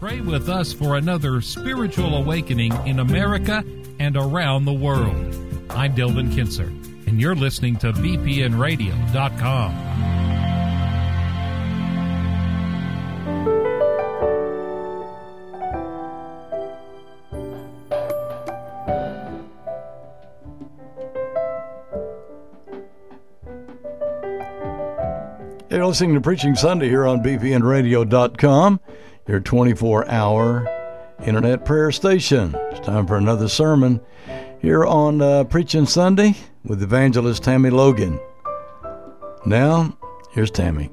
Pray with us for another spiritual awakening in America and around the world. I'm Delvin Kinser, and you're listening to BPNradio.com. You're listening to Preaching Sunday here on BPNradio.com, your 24-hour internet prayer station. It's time for another sermon here on Preaching Sunday with evangelist Tammy Logan. Now, here's Tammy.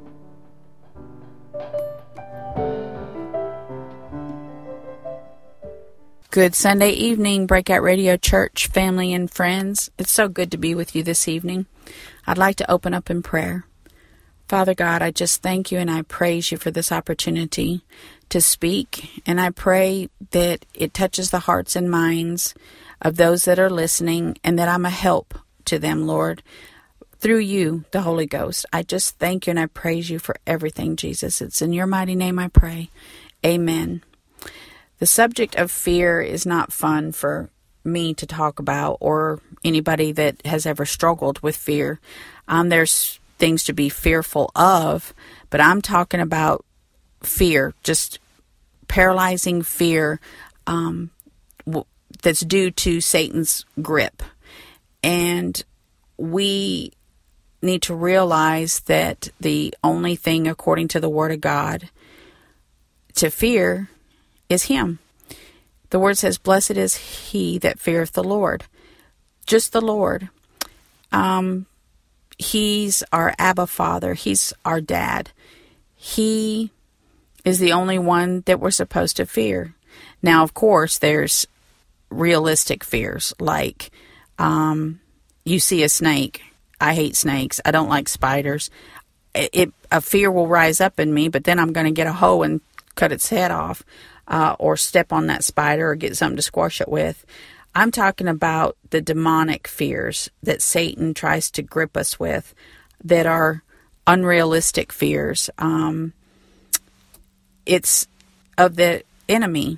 Good Sunday evening, Breakout Radio Church family and friends. It's so good to be with you this evening. I'd like to open up in prayer. Father God, I just thank you and I praise you for this opportunity to speak. And I pray that it touches the hearts and minds of those that are listening and that I'm a help to them, Lord, through you, the Holy Ghost. I just thank you and I praise you for everything, Jesus. It's in your mighty name I pray. Amen. The subject of fear is not fun for me to talk about or anybody that has ever struggled with fear. There's things to be fearful of, but I'm talking about fear, just paralyzing fear that's due to Satan's grip. And we need to realize that the only thing, according to the Word of God, to fear is Him. The Word says, "Blessed is he that feareth the Lord." Just the Lord. He's our Abba Father. He's our dad. He is the only one that we're supposed to fear. Now, of course, there's realistic fears, like you see a snake. I hate snakes. I don't like spiders. A fear will rise up in me, but then I'm going to get a hoe and cut its head off, or step on that spider or get something to squash it with. I'm talking about the demonic fears that Satan tries to grip us with that are unrealistic fears. It's of the enemy.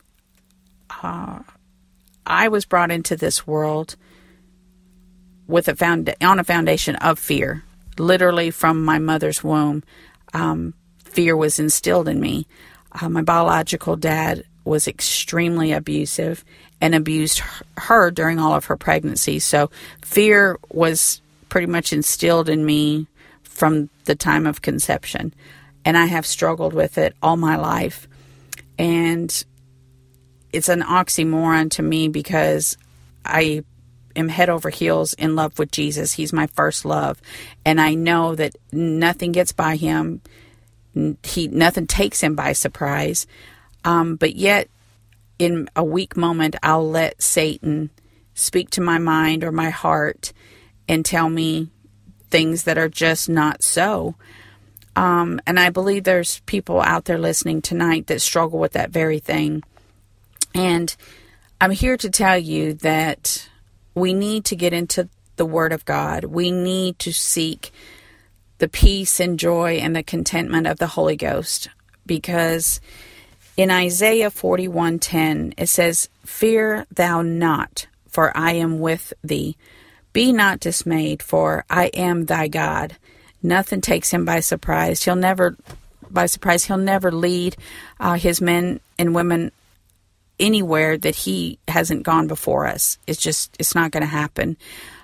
I was brought into this world with on a foundation of fear. Literally from my mother's womb, fear was instilled in me. My biological dad was extremely abusive and abused her during all of her pregnancy. So fear was pretty much instilled in me from the time of conception. And I have struggled with it all my life. And it's an oxymoron to me because I am head over heels in love with Jesus. He's my first love. And I know that nothing gets by him. Nothing takes him by surprise. But yet, in a weak moment, I'll let Satan speak to my mind or my heart and tell me things that are just not so. And I believe there's people out there listening tonight that struggle with that very thing. And I'm here to tell you that we need to get into the Word of God. We need to seek the peace and joy and the contentment of the Holy Ghost, because in Isaiah 41:10, it says, "Fear thou not, for I am with thee. Be not dismayed, for I am thy God." Nothing takes him by surprise. He'll never lead his men and women anywhere that he hasn't gone before us. It's not going to happen.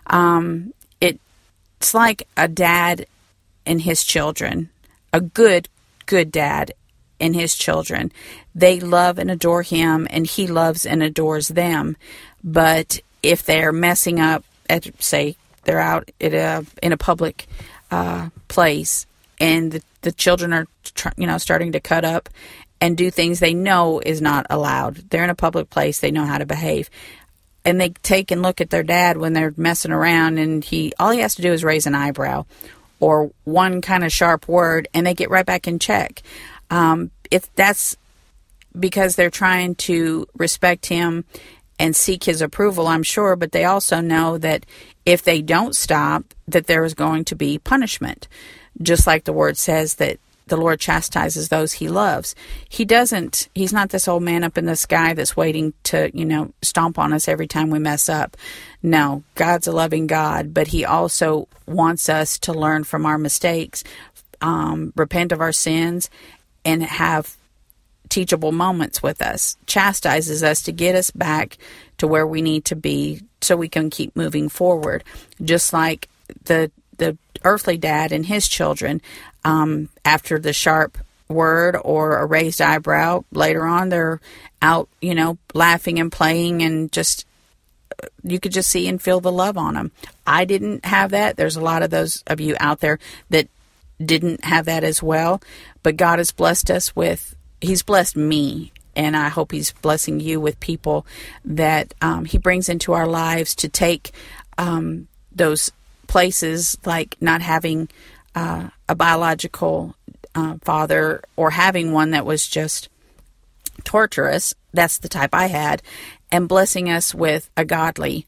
It's like a dad and his children, a good dad and his children. They love and adore him, and he loves and adores them. But if they're messing up, say they're out in a public place, and the children are starting to cut up and do things they know is not allowed. They're in a public place. They know how to behave. And they take and look at their dad when they're messing around, and all he has to do is raise an eyebrow or one kind of sharp word, and they get right back in check. If that's because they're trying to respect him and seek his approval, I'm sure, but they also know that if they don't stop, that there is going to be punishment. Just like the word says that the Lord chastises those he loves. He's not this old man up in the sky that's waiting to, stomp on us every time we mess up. No, God's a loving God, but he also wants us to learn from our mistakes, repent of our sins, and have teachable moments with us. Chastises us to get us back to where we need to be so we can keep moving forward. Just like the earthly dad and his children, after the sharp word or a raised eyebrow, later on they're out, laughing and playing, and just, you could just see and feel the love on them. I didn't have that. There's a lot of those of you out there that didn't have that as well, but God has blessed us with, he's blessed me, and I hope he's blessing you with people that he brings into our lives to take those places, like not having a biological father, or having one that was just torturous. That's the type I had. And blessing us with a godly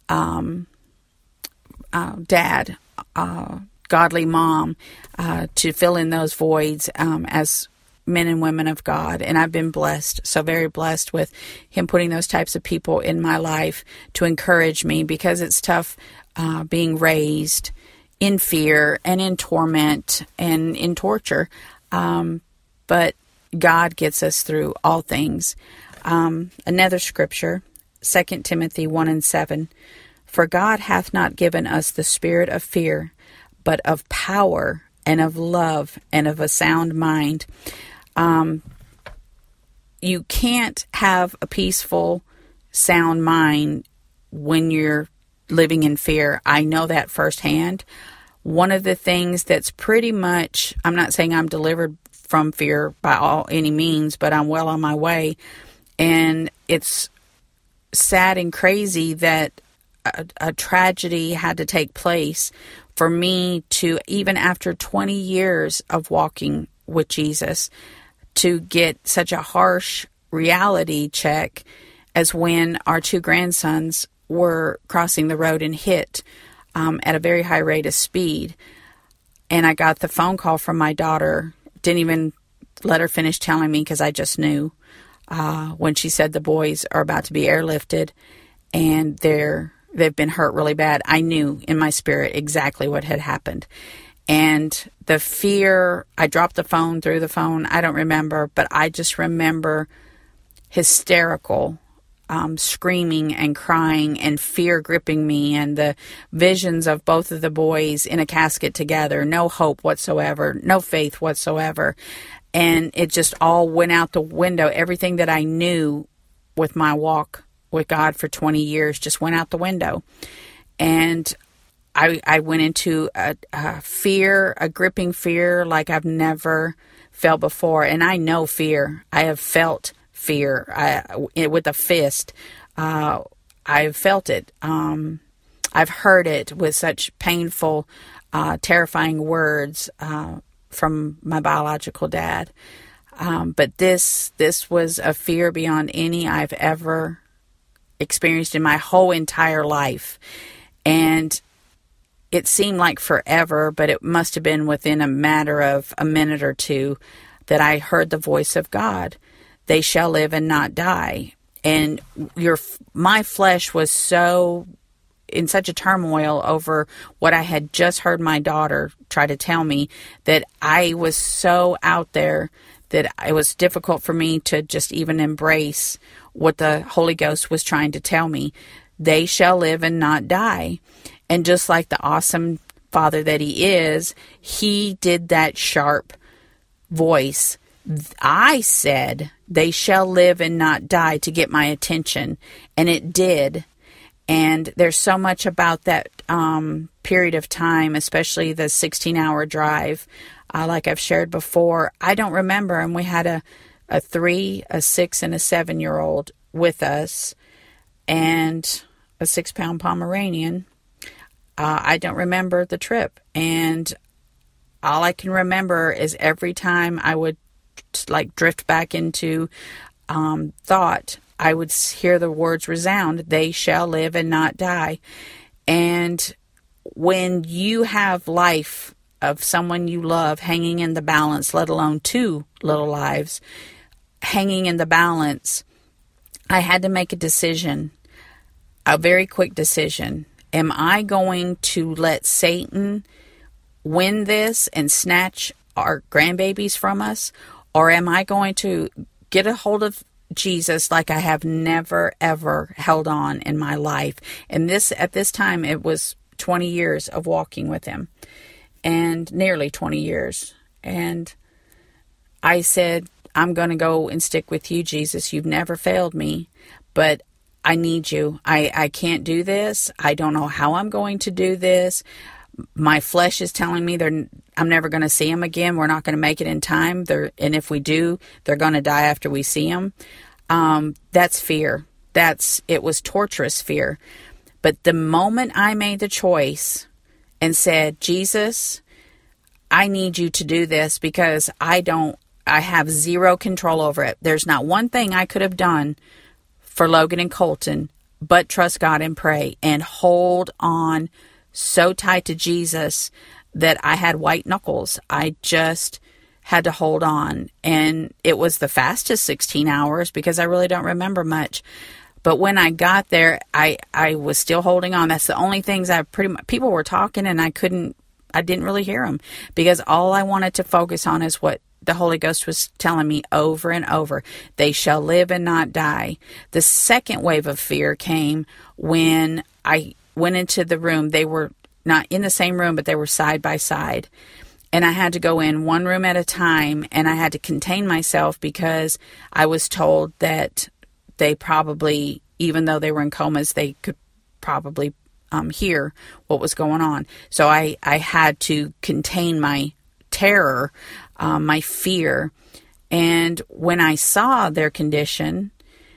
dad, godly mom, to fill in those voids as men and women of God. And I've been blessed, so very blessed with him putting those types of people in my life to encourage me, because it's tough being raised in fear and in torment and in torture. But God gets us through all things. Another scripture, 2 Timothy 1:7, "For God hath not given us the spirit of fear, but of power and of love and of a sound mind." You can't have a peaceful, sound mind when you're living in fear. I know that firsthand. One of the things that's pretty much, I'm not saying I'm delivered from fear by any means, but I'm well on my way. And it's sad and crazy that a tragedy had to take place for me to, even after 20 years of walking with Jesus, to get such a harsh reality check as when our two grandsons were crossing the road and hit at a very high rate of speed. And I got the phone call from my daughter. Didn't even let her finish telling me, because I just knew when she said the boys are about to be airlifted and they've been hurt really bad. I knew in my spirit exactly what had happened. And the fear, I dropped the phone, threw the phone, I don't remember, but I just remember hysterical screaming and crying and fear gripping me, and the visions of both of the boys in a casket together, no hope whatsoever, no faith whatsoever. And it just all went out the window. Everything that I knew with my walk with God for 20 years just went out the window. And I went into a fear, a gripping fear like I've never felt before. And I know fear. I have felt fear with a fist. I've felt it. I've heard it with such painful, terrifying words from my biological dad. But this was a fear beyond any I've ever experienced in my whole entire life. And it seemed like forever, but it must have been within a matter of a minute or two that I heard the voice of God. They shall live and not die. And my flesh was in such a turmoil over what I had just heard my daughter try to tell me, that I was so out there that it was difficult for me to just even embrace what the Holy Ghost was trying to tell me. They shall live and not die. And just like the awesome Father that he is, he did that sharp voice. I said, they shall live and not die, to get my attention. And it did. And there's so much about that period of time, especially the 16-hour drive. Like I've shared before, I don't remember. And we had a 3, a 6, and a 7-year-old with us, and a 6-pound Pomeranian. I don't remember the trip. And all I can remember is every time I would drift back into thought, I would hear the words resound, they shall live and not die. And when you have life of someone you love hanging in the balance, let alone 2 little lives hanging in the balance, I had to make a decision, a very quick decision. Am I going to let Satan win this and snatch our grandbabies from us? Or am I going to get a hold of Jesus like I have never, ever held on in my life? And at this time, it was 20 years of walking with him, and nearly 20 years. And I said, I'm going to go and stick with you, Jesus. You've never failed me, but I need you. I can't do this. I don't know how I'm going to do this. My flesh is telling me I'm never going to see him again. We're not going to make it in time. And if we do, they're going to die after we see him. That's fear. It was torturous fear. But the moment I made the choice and said, Jesus, I need you to do this because I have zero control over it. There's not one thing I could have done for Logan and Colton but trust God and pray and hold on so tight to Jesus that I had white knuckles. I just had to hold on. And it was the fastest 16 hours because I really don't remember much. But when I got there, I was still holding on. That's the only things people were talking and I didn't really hear them because all I wanted to focus on is what the Holy Ghost was telling me over and over. They shall live and not die. The second wave of fear came when I went into the room. They were not in the same room, but they were side by side. And I had to go in one room at a time, and I had to contain myself because I was told that they probably, even though they were in comas, they could probably hear what was going on. So I had to contain my terror, my fear. And when I saw their condition,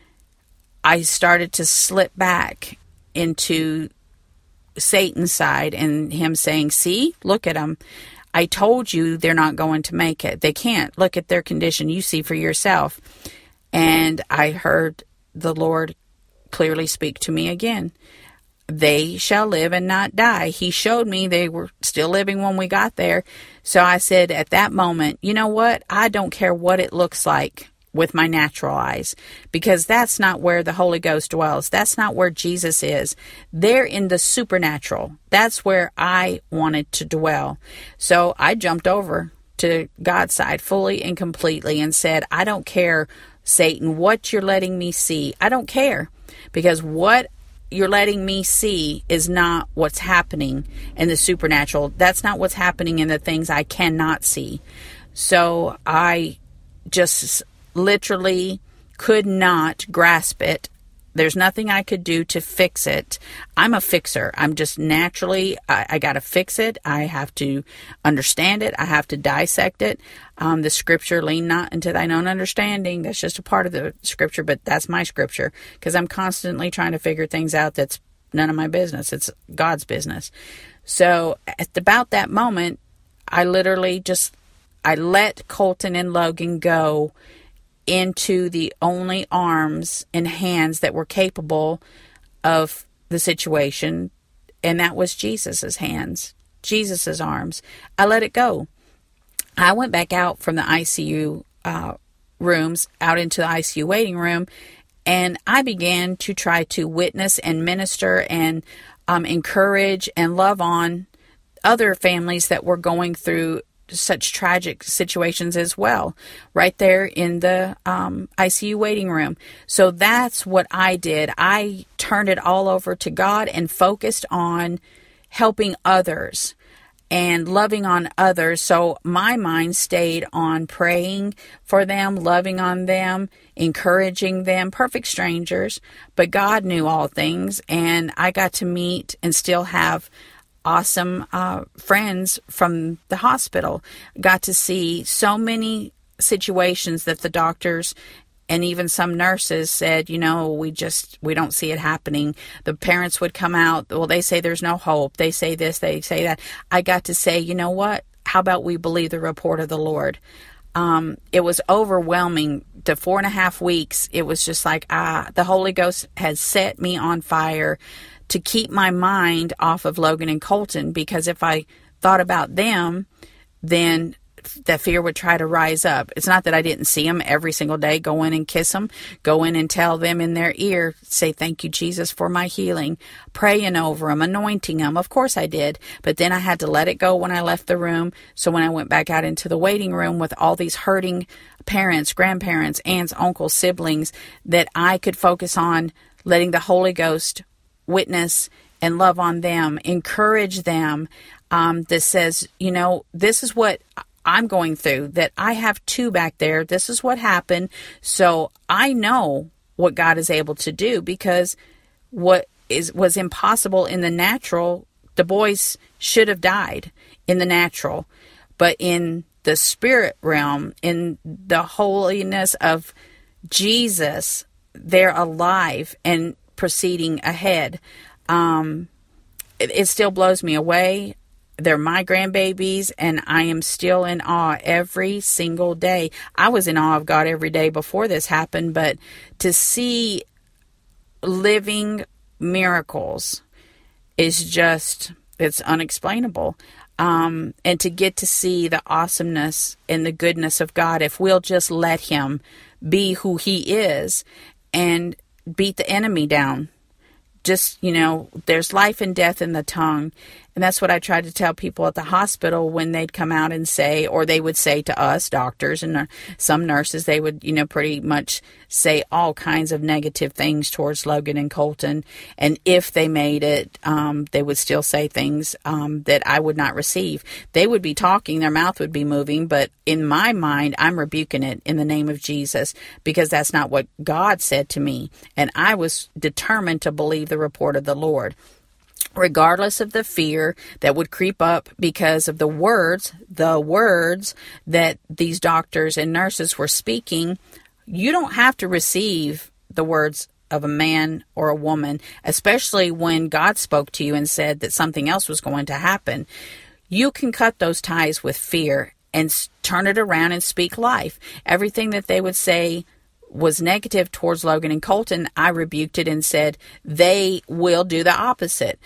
I started to slip back into Satan's side and him saying, see, look at them. I told you they're not going to make it. They can't. Look at their condition. You see for yourself. And I heard the Lord clearly speak to me again. They shall live and not die. He showed me they were still living when we got there. So I said at that moment, you know what? I don't care what it looks like with my natural eyes, because that's not where the Holy Ghost dwells. That's not where Jesus is. They're in the supernatural. That's where I wanted to dwell. So I jumped over to God's side fully and completely and said, I don't care, Satan, what you're letting me see. I don't care, because what you're letting me see is not what's happening in the supernatural. That's not what's happening in the things I cannot see. So I just literally could not grasp it. There's nothing I could do to fix it. I'm a fixer. I'm just naturally, I got to fix it. I have to understand it. I have to dissect it. The scripture, lean not into thine own understanding. That's just a part of the scripture, but that's my scripture because I'm constantly trying to figure things out that's none of my business. It's God's business. So at about that moment, I literally I let Colton and Logan go into the only arms and hands that were capable of the situation, and that was Jesus's hands, Jesus's arms. I let it go. I went back out from the ICU rooms, out into the ICU waiting room, and I began to try to witness and minister and encourage and love on other families that were going through such tragic situations as well, right there in the ICU waiting room. So that's what I did. I turned it all over to God and focused on helping others and loving on others. So my mind stayed on praying for them, loving on them, encouraging them, perfect strangers, but God knew all things, and I got to meet and still have awesome friends from the hospital. Got to see so many situations that the doctors and even some nurses said, we don't see it happening. The parents would come out, well, they say there's no hope. They say this, they say that. I got to say, you know what? How about we believe the report of the Lord? It was overwhelming. The 4.5 weeks, it was just like, the Holy Ghost has set me on fire to keep my mind off of Logan and Colton, because if I thought about them, then that fear would try to rise up. It's not that I didn't see them every single day, go in and kiss them, go in and tell them in their ear, say, thank you, Jesus, for my healing, praying over them, anointing them. Of course I did. But then I had to let it go when I left the room. So when I went back out into the waiting room with all these hurting parents, grandparents, aunts, uncles, siblings, that I could focus on letting the Holy Ghost witness and love on them, encourage them, that says, this is what I'm going through, that I have two back there. This is what happened. So I know what God is able to do, because what was impossible in the natural, the boys should have died in the natural. But in the spirit realm, in the holiness of Jesus, they're alive and proceeding ahead. It still blows me away. They're my grandbabies, and I am still in awe every single day. I was in awe of God every day before this happened, but to see living miracles is just, it's unexplainable. And to get to see the awesomeness and the goodness of God, if we'll just let Him be who He is and beat the enemy down. Just, there's life and death in the tongue. And that's what I tried to tell people at the hospital when they'd come out and say, or they would say to us, doctors and some nurses, they would, pretty much say all kinds of negative things towards Logan and Colton. And if they made it, they would still say things that I would not receive. They would be talking, their mouth would be moving, but in my mind, I'm rebuking it in the name of Jesus, because that's not what God said to me. And I was determined to believe the report of the Lord, regardless of the fear that would creep up because of the words that these doctors and nurses were speaking. You don't have to receive the words of a man or a woman, especially when God spoke to you and said that something else was going to happen. You can cut those ties with fear and turn it around and speak life. Everything that they would say was negative towards Logan and Colton, I rebuked it and said they will do the opposite.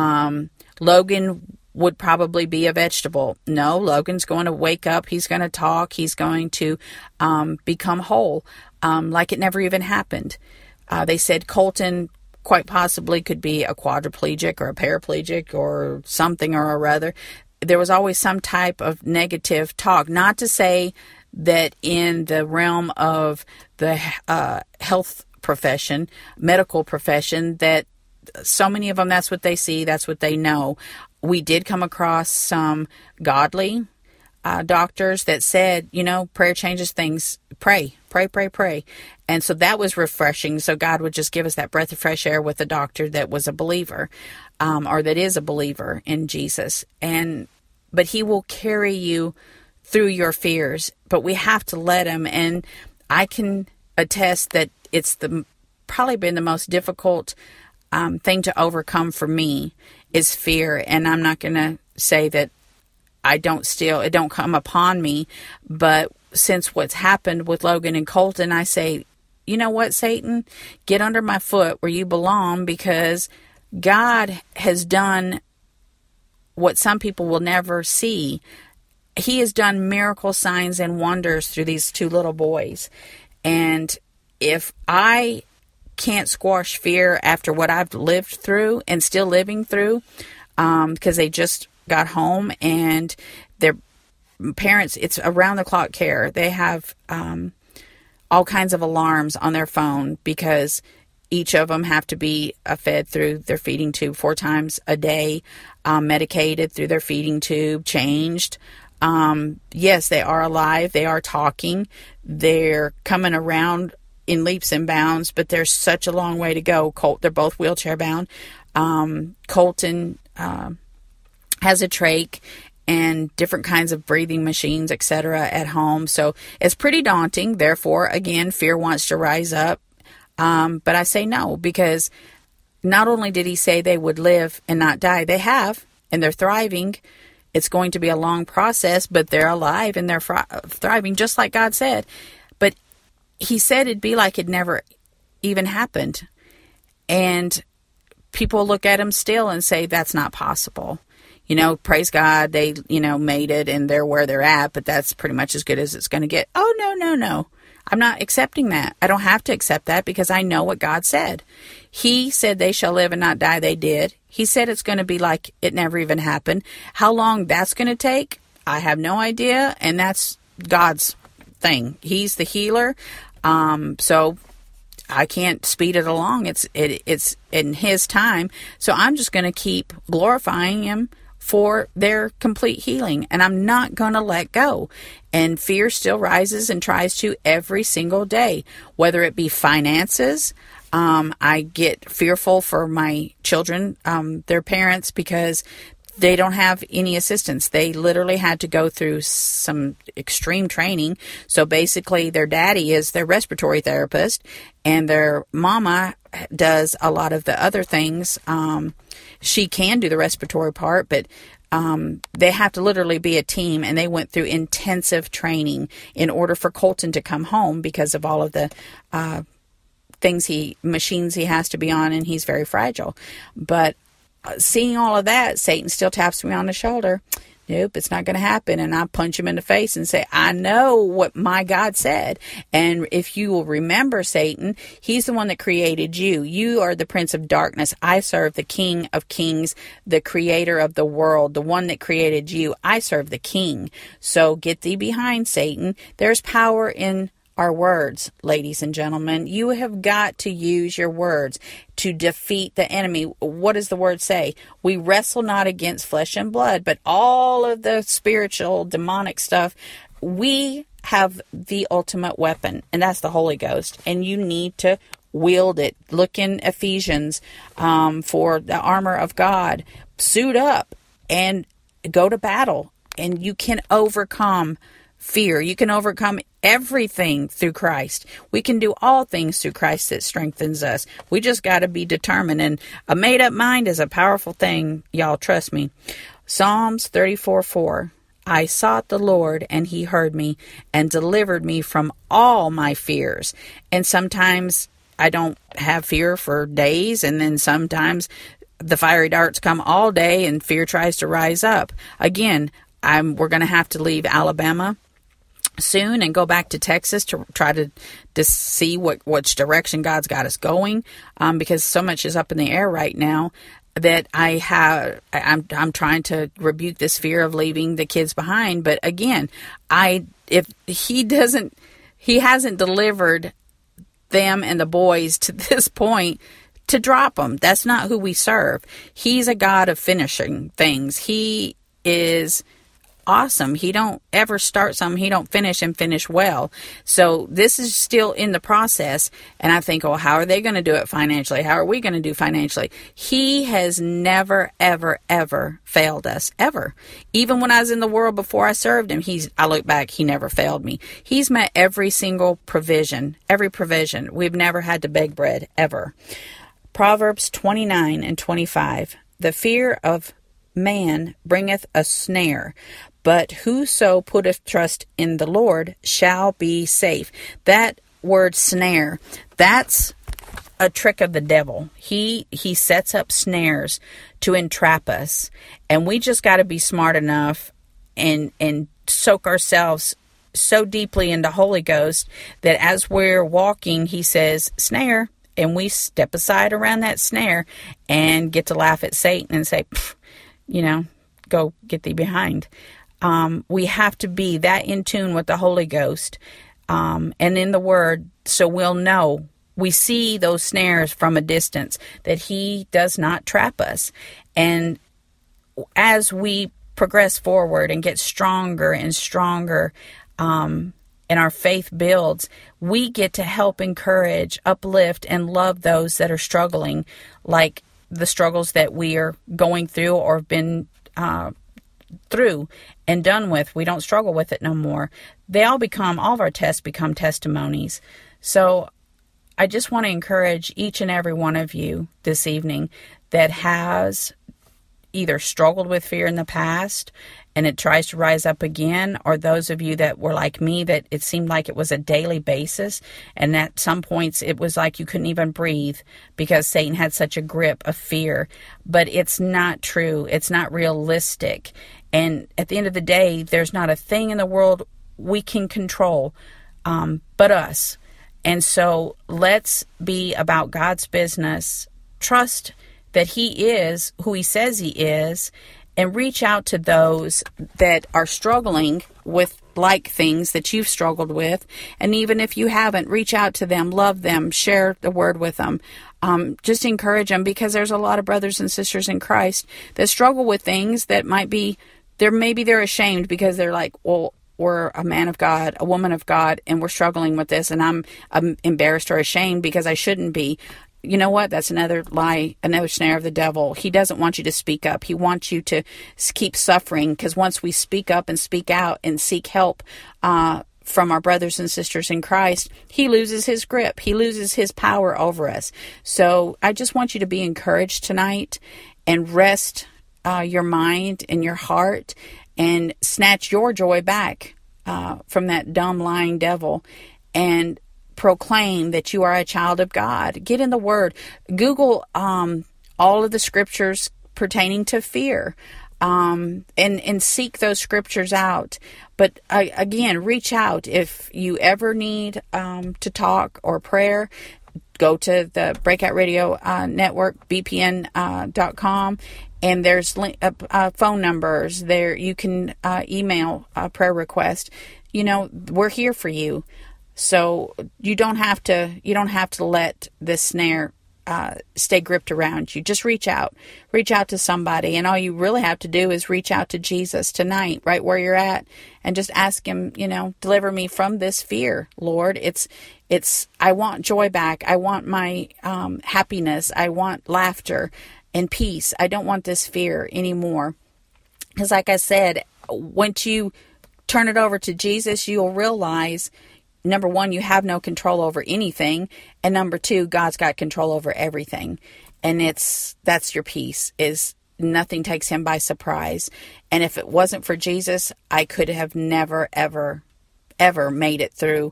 Logan would probably be a vegetable. No, Logan's going to wake up. He's going to talk. He's going to become whole, like it never even happened. They said Colton quite possibly could be a quadriplegic or a paraplegic or something or other. There was always some type of negative talk. Not to say that in the realm of the health profession, medical profession, that so many of them, that's what they see, that's what they know. We did come across some godly doctors that said, prayer changes things. Pray. And so that was refreshing. So God would just give us that breath of fresh air with a doctor that was a believer, or that is a believer in Jesus. But He will carry you through your fears, but we have to let Him. And I can attest that it's probably been the most difficult thing to overcome for me is fear. And I'm not going to say that it don't come upon me, but since what's happened with Logan and Colton, I say, you know what, Satan, get under my foot where you belong, because God has done what some people will never see. He has done miracle signs and wonders through these two little boys. And if I can't squash fear after what I've lived through and still living through, because they just got home and their parents, it's around the clock care. They have all kinds of alarms on their phone because each of them have to be fed through their feeding tube 4 times a day, medicated through their feeding tube, changed. Yes, they are alive. They are talking. They're coming around in leaps and bounds, but there's such a long way to go. They're both wheelchair bound. Colton has a trach and different kinds of breathing machines, etc. at home. So it's pretty daunting. Therefore, again, fear wants to rise up. But I say no, because not only did He say they would live and not die, they have, and they're thriving. It's going to be a long process, but they're alive and they're thriving, just like God said. But He said it'd be like it never even happened. And people look at Him still and say, that's not possible. Praise God, they, made it and they're where they're at, but that's pretty much as good as it's going to get. Oh, no. I'm not accepting that. I don't have to accept that because I know what God said. He said they shall live and not die. They did. He said it's going to be like it never even happened. How long that's going to take, I have no idea. And that's God's thing. He's the healer. So I can't speed it along. It's in His time. So I'm just going to keep glorifying Him for their complete healing. And I'm not going to let go. And fear still rises and tries to every single day, whether it be finances. I get fearful for my children, their parents, because they don't have any assistance. They literally had to go through some extreme training. So basically their daddy is their respiratory therapist and their mama does a lot of the other things. She can do the respiratory part, but they have to literally be a team, and they went through intensive training in order for Colton to come home because of all of the machines he has to be on, and he's very fragile. But seeing all of that, Satan still taps me on the shoulder. Nope, it's not going to happen. And I punch him in the face and say, I know what my God said. And if you will remember, Satan, he's the one that created you. You are the prince of darkness. I serve the King of kings, the creator of the world, the one that created you. I serve the King. So get thee behind, Satan. There's power in our words, ladies and gentlemen. You have got to use your words to defeat the enemy. What does the word say? We wrestle not against flesh and blood, but all of the spiritual, demonic stuff. We have the ultimate weapon, and that's the Holy Ghost, and you need to wield it. Look in Ephesians for the armor of God. Suit up and go to battle, and you can overcome fear. You can overcome everything through Christ. We can do all things through Christ that strengthens us. We just got to be determined. And a made-up mind is a powerful thing, y'all. Trust me. Psalms 34:4. I sought the Lord, and He heard me and delivered me from all my fears. And sometimes I don't have fear for days, and then sometimes the fiery darts come all day, and fear tries to rise up. Again, we're going to have to leave Alabama soon and go back to Texas to try to see which direction God's got us going, because so much is up in the air right now that I'm trying to rebuke this fear of leaving the kids behind. But again, if He hasn't delivered them and the boys to this point to drop them. That's not who we serve. He's a God of finishing things. He is awesome. He don't ever start something he don't finish and finish well. So this is still in the process, and I think, how are they going to do it financially? How are we going to do financially? He has never, ever, ever failed us, ever. Even when I was in the world before I served Him, I look back, He never failed me. He's met every single provision, every provision. We've never had to beg bread, ever. Proverbs 29:25. The fear of man bringeth a snare, but whoso putteth trust in the Lord shall be safe. That word snare, that's a trick of the devil. He sets up snares to entrap us, and we just got to be smart enough and soak ourselves so deeply in the Holy Ghost that as we're walking, He says, snare, and we step aside around that snare and get to laugh at Satan and say, go get thee behind. We have to be that in tune with the Holy Ghost and in the Word, so we'll know. We see those snares from a distance, that He does not trap us. And as we progress forward and get stronger and stronger, and our faith builds, we get to help encourage, uplift, and love those that are struggling, like the struggles that we are going through or have been through and done with. We don't struggle with it no more. All of our tests become testimonies. So I just want to encourage each and every one of you this evening that has either struggled with fear in the past and it tries to rise up again, or those of you that were like me, that it seemed like it was a daily basis, and at some points it was like you couldn't even breathe because Satan had such a grip of fear. But it's not true. It's not realistic. And at the end of the day, there's not a thing in the world we can control but us. And so let's be about God's business. Trust that He is who He says He is, and reach out to those that are struggling with like things that you've struggled with. And even if you haven't, reach out to them, love them, share the word with them. Just encourage them, because there's a lot of brothers and sisters in Christ that struggle with things that maybe they're ashamed, because they're like, well, we're a man of God, a woman of God, and we're struggling with this, and I'm embarrassed or ashamed because I shouldn't be. You know what? That's another lie, another snare of the devil. He doesn't want you to speak up. He wants you to keep suffering, because once we speak up and speak out and seek help from our brothers and sisters in Christ, he loses his grip. He loses his power over us. So I just want you to be encouraged tonight and rest your mind and your heart and snatch your joy back from that dumb, lying devil, and proclaim that you are a child of God. Get in the Word. Google all of the scriptures pertaining to fear, and seek those scriptures out. But again, reach out. If you ever need to talk or prayer, go to the Breakout Radio Network, bpn.com. And there's phone numbers there. You can email a prayer request. You know, we're here for you. So you don't have to let this snare stay gripped around you. Just reach out to somebody, and all you really have to do is reach out to Jesus tonight, right where you're at, and just ask Him, deliver me from this fear, Lord. I want joy back. I want my happiness. I want laughter and peace. I don't want this fear anymore. Because like I said, once you turn it over to Jesus, you'll realize, number one, you have no control over anything. And number two, God's got control over everything. And that's your peace, is nothing takes Him by surprise. And if it wasn't for Jesus, I could have never, ever, ever made it through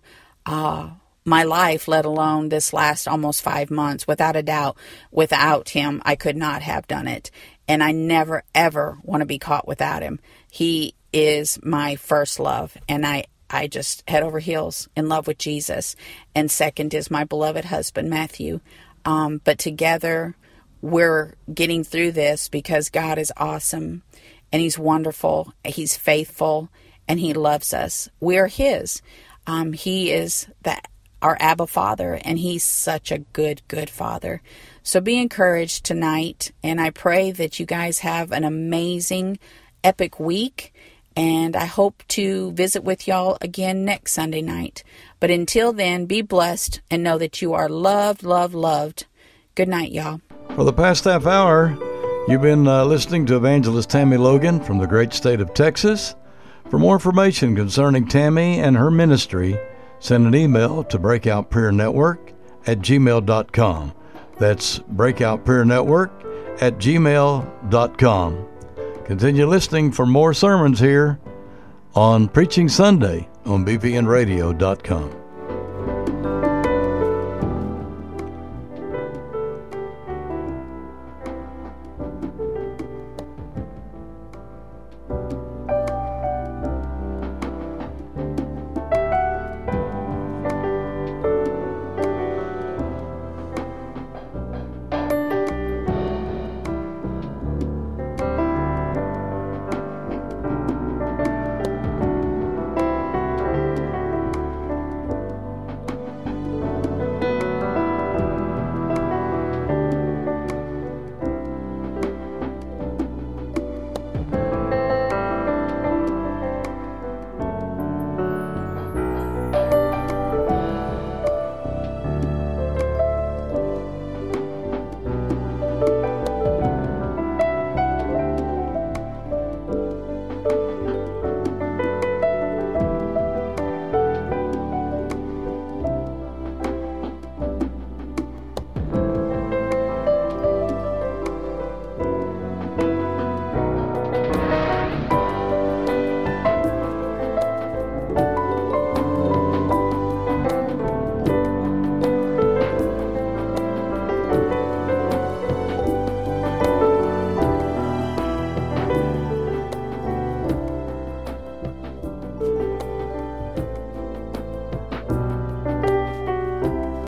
my life, let alone this last almost 5 months. Without a doubt, without Him, I could not have done it. And I never, ever want to be caught without Him. He is my first love. And I just head over heels in love with Jesus. And second is my beloved husband, Matthew. But together, we're getting through this because God is awesome. And He's wonderful. He's faithful. And He loves us. We're His. He is our Abba Father, and He's such a good, good Father. So be encouraged tonight, and I pray that you guys have an amazing, epic week, and I hope to visit with y'all again next Sunday night. But until then, be blessed and know that you are loved, loved, loved. Good night, y'all. For the past half hour, you've been listening to Evangelist Tammy Logan from the great state of Texas. For more information concerning Tammy and her ministry, send an email to breakoutprayernetwork@gmail.com. That's breakoutprayernetwork@gmail.com. Continue listening for more sermons here on Preaching Sunday on bpnradio.com.